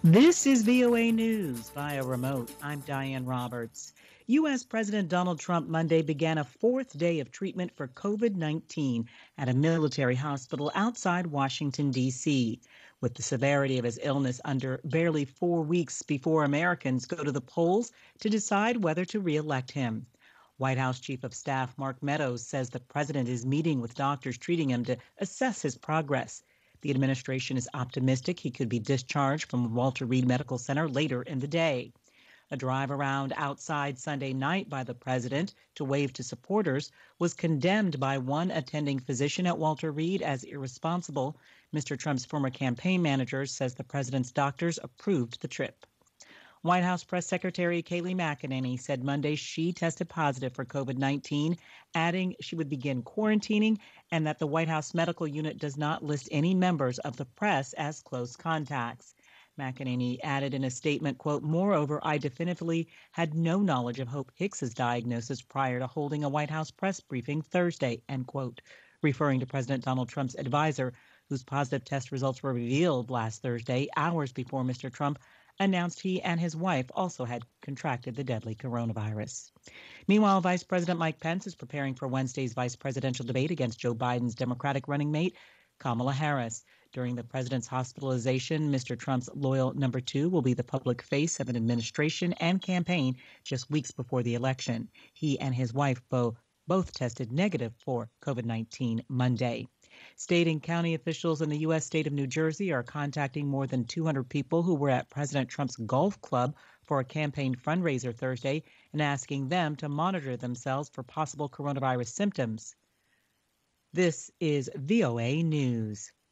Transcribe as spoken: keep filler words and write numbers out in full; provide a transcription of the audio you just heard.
This is V O A News via remote. I'm Diane Roberts. U S. President Donald Trump Monday began a fourth day of treatment for COVID nineteen at a military hospital outside Washington, D C. With the severity of his illness under barely four weeks before Americans go to the polls to decide whether to reelect him. White House Chief of Staff Mark Meadows says the president is meeting with doctors treating him to assess his progress. The administration is optimistic he could be discharged from Walter Reed Medical Center later in the day. A drive around outside Sunday night by the president to wave to supporters was condemned by one attending physician at Walter Reed as irresponsible. Mister Trump's former campaign manager says the president's doctors approved the trip. White House Press Secretary Kayleigh McEnany said Monday she tested positive for COVID nineteen, adding she would begin quarantining and that the White House medical unit does not list any members of the press as close contacts. McEnany added in a statement, quote, "Moreover, I definitively had no knowledge of Hope Hicks's diagnosis prior to holding a White House press briefing Thursday," end quote, referring to President Donald Trump's advisor, whose positive test results were revealed last Thursday, hours before Mister Trump announced he and his wife also had contracted the deadly coronavirus. Meanwhile, Vice President Mike Pence is preparing for Wednesday's vice presidential debate against Joe Biden's Democratic running mate, Kamala Harris. During the president's hospitalization, Mister Trump's loyal number two will be the public face of an administration and campaign just weeks before the election. He and his wife, Bo, both tested negative for COVID nineteen Monday. State and county officials in the U S state of New Jersey are contacting more than two hundred people who were at President Trump's golf club for a campaign fundraiser Thursday and asking them to monitor themselves for possible coronavirus symptoms. This is V O A News.